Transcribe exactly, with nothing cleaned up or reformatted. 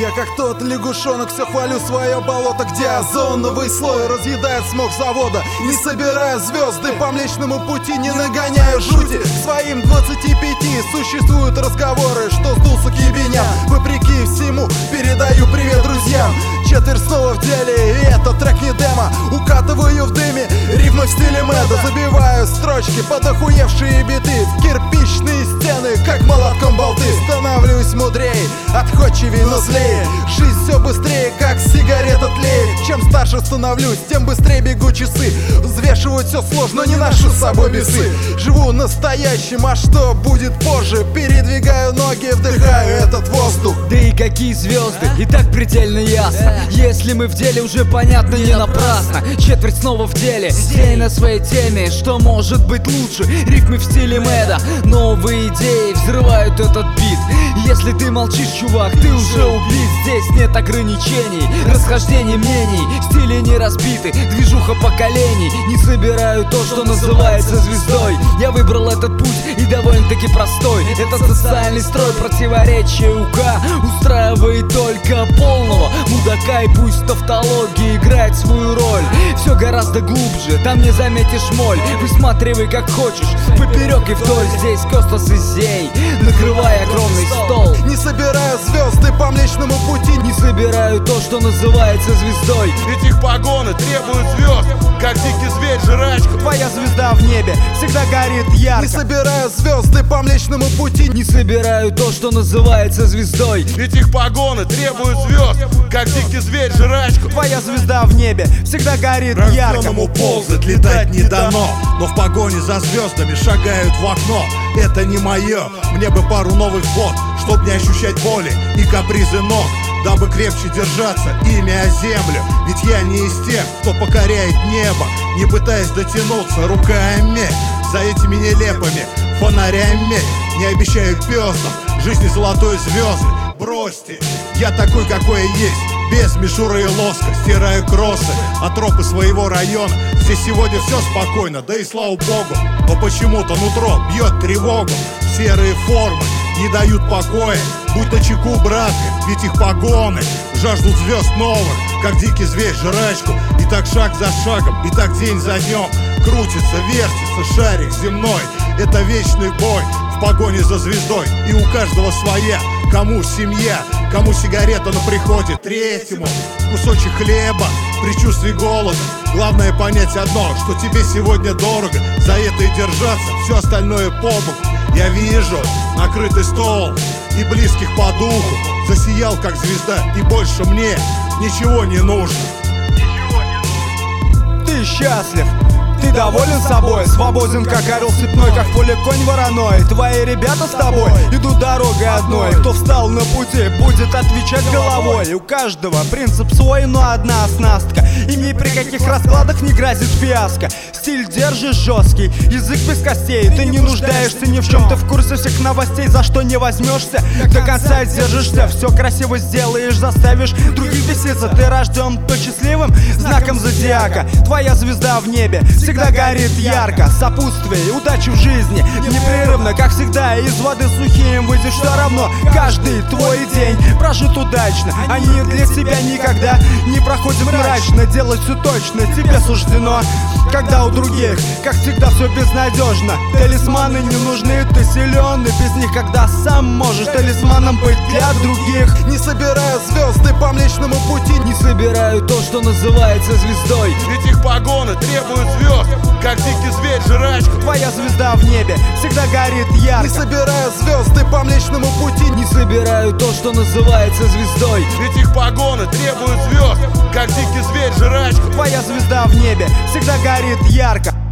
Я как тот лягушонок все хвалю свое болото, где озоновый слой разъедает смог завода. Не собирая звезды по Млечному пути, не нагоняю жути. К своим двадцати пяти существуют разговоры, что сдулся к ебеням. Вопреки всему передаю привет друзьям. Четверть снова в деле, и это трек не демо. Укатываю в дыме рифмы в стиле Мэда. Забиваю строчки под охуевшие биты в кирпичные стены, как молотком болты. Становлюсь мудрее, отходчивее, но злее. Жизнь все быстрее, как сигарета тлеет. Чем старше становлюсь, тем быстрее бегу часы. Взвешивать все сложно, но не ношу с собой весы. Живу настоящим, а что будет позже? Передвигаю ноги, вдыхаю этот воздух. Да и какие звезды, и так предельно ясно. Если мы в деле, уже понятно, не напрасно. Четверть снова в деле, сей на своей теме. Что может быть лучше? Рифмы в стиле Мэда. Новые идеи взрывают этот бит. Если ты молчишь, чувак, ты уже убит. Здесь нет ограничений, расхождений мнений. Стили не разбиты, движуха поколений. Не собираю то, что называется звездой. Я выбрал этот путь и довольно-таки простой. Это социальный строй, противоречие УК устраивает только полного мудака. И пусть тавтология играет свою роль, все гораздо глубже, там не заметишь моль. Высматривай как хочешь, поперек и вдоль. Здесь Костас и Зей, накрывая огромный стол. Не собираю звезды по Млечному пути, не собираю то, что называется звездой. Ведь их погоны требуют звезд, как дикий зверь жрачку. Твоя звезда в небе всегда горит ярко. Не собираю звезды по Млечному пути, не собираю то, что называется звездой. Ведь их погоны требуют звезд, как дикий зверь жрачку. Твоя звезда в небе всегда горит ярко. Рожденному ползать, летать не дано, но в погоне за звездами шагают в окно. Это не мое, мне бы пару новых бот, чтоб не ощущать боли и капризы ног, дабы крепче держаться ими о землю. Ведь я не из тех, кто покоряет небо, не пытаясь дотянуться руками за этими нелепыми фонарями. Не обещаю пёсам жизни золотой звезды. Бросьте, я такой, какой я есть, без мишуры и лоска. Стираю кроссы от тропы своего района. Здесь сегодня все спокойно, да и слава богу. Но почему-то нутро бьет тревогу. Серые формы не дают покоя. Будь начеку, братка, ведь их погоны жаждут звезд новых, как дикий зверь жрачку. И так шаг за шагом, и так день за днем крутится, вертится шарик земной. Это вечный бой в погоне за звездой. И у каждого своя. Кому семья, кому сигарета на приходе, третьему кусочек хлеба при чувстве голода. Главное понять одно, что тебе сегодня дорого, за это и держаться, все остальное по боку. Я вижу накрытый стол и близких по духу. Засиял как звезда, и больше мне ничего не нужно. Ты счастлив, ты доволен собой, свободен как орел степной, как в поле конь вороной. Твои ребята с тобой идут дорогой одной. Кто встал на пути, будет отвечать головой. У каждого принцип свой, но одна оснастка. И ни при каких раскладах не грозит фиаско. Стиль держишь жесткий, язык без костей. Ты не нуждаешься ни в чем, ты в курсе всех новостей. За что не возьмешься, до конца держишься. Все красиво сделаешь, заставишь других беситься. Ты рожден то счастливым знаком зодиака. Твоя звезда в небе всегда горит ярко. Сопутствие и удачи в жизни непрерывно, как всегда. Из воды сухим выйдешь все равно. Каждый твой день прожит удачно. Они для тебя никогда не проходят мрачно. Делать все точно тебе суждено, когда у других, как всегда, все безнадежно. Талисманы не нужны, ты силен, и без них, когда сам можешь талисманом быть для других. Не собираю звезды по Млечному пути, не собираю то, что называется звездой. Ведь их погоны требуют звезд, как дикий зверь жрачку. Твоя звезда в небе всегда горит ярко. Не собираю звезды по Млечному пути, не собираю то, что называется звездой. Ведь их погоны требуют звезд, как дикий зверь жрачку. Твоя звезда в небе всегда горит ярко.